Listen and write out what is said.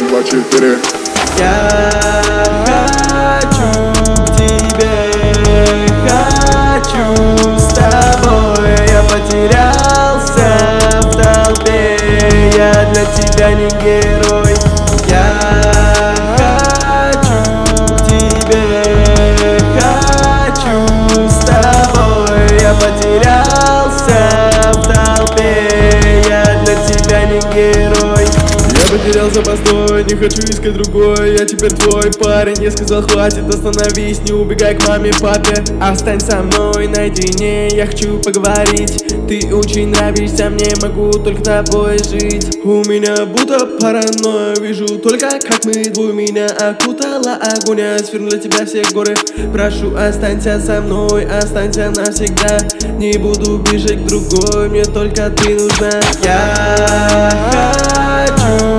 1, 2, 4. Я хочу к тебе, хочу с тобой. Я потерялся в толпе, я для тебя не герой. Я хочу к тебе, хочу с тобой. Я потерялся в толпе, я для тебя не герой. Я потерялся постой, не хочу искать другой. Я теперь твой парень, я сказал хватит, остановись, не убегай к маме, папе. Останься со мной наедине, я хочу поговорить. Ты очень нравишься мне, могу только тобой жить. У меня будто паранойя, вижу только как мы двое. Меня окутала огонь, я сверну для тебя все горы. Прошу, останься со мной, останься навсегда. Не буду бежать к другой, мне только ты нужна. Я хочу